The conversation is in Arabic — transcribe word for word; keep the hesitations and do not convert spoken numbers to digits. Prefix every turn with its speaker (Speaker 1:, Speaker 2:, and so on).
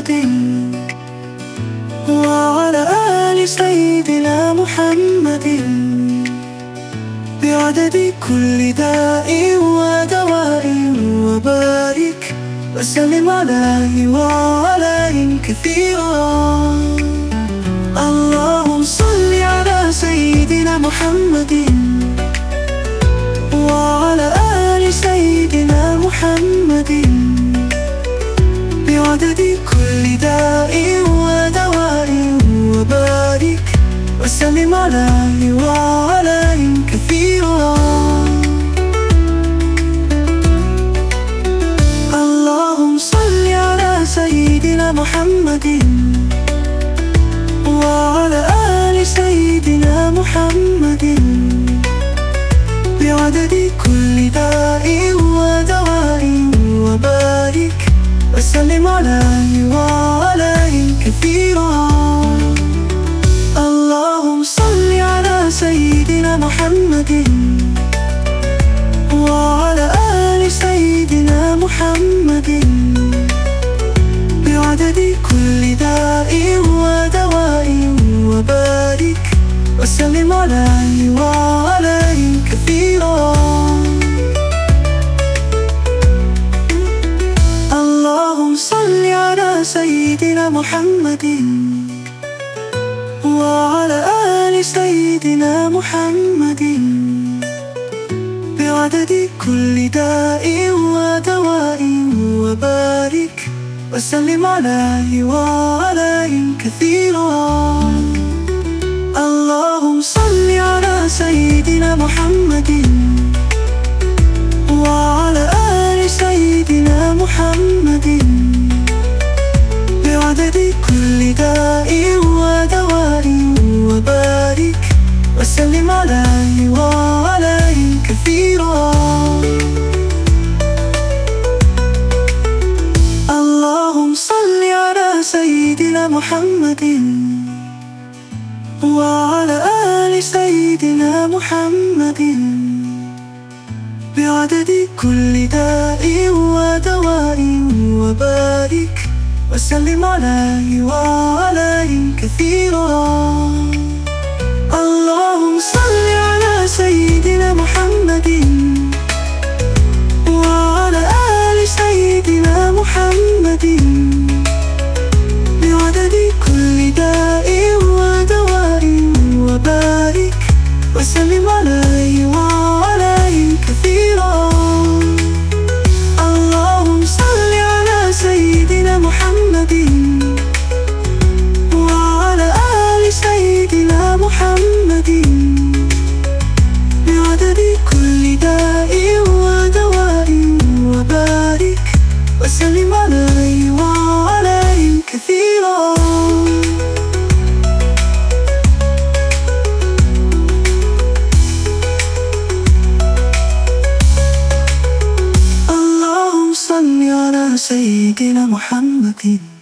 Speaker 1: محمد وعلى آل سيدنا محمد بعدد كل داء ودواء وبارك وسلم عليه وعليهم كثيرا. اللهم صل على سيدنا محمد وعلى آل سيدنا محمد بعدد كل داء ودواء وبارك وسلم عليه وعليهم كثيرا. اللهم صل على سيدنا محمد وعلى آل سيدنا محمد بعدد كل داء ودواء وبارك وسلم عليه وعليهم كثيرا. اللهم صل على سيدنا محمد وعلى آل سيدنا محمد بعدد كل داء ودواء وبارك وسلم عليه وعليهم كثيرا. اللهم صل على سيدنا محمد وعلى آل سيدنا محمد بعدد كل داء ودواء وبارك وسلم عليه وعليهم كثيرا. اللهم صل على سيدنا محمد وعلى آل سيدنا محمد بعدد كل داء ودواء وبارك وسلم عليه وعليهم كثيرا. اللهم صل على سيدنا محمد وعلى آل سيدنا محمد بعدد كل داء ودواء وبارك وسلم عليه وعليهم كثيرا. اللهم صل على سيدنا محمد وعلى آل سيدنا محمد بعدد كل داء ودواء وبارك وسلم عليه وعليهم كثيرا. اللهم صل على سيدنا محمد وعلى آل سيدنا محمد بعدد كل داء ودواء وبارك وسلم عليه وعليهم كثيرا. اللهم صل على سيدنا محمد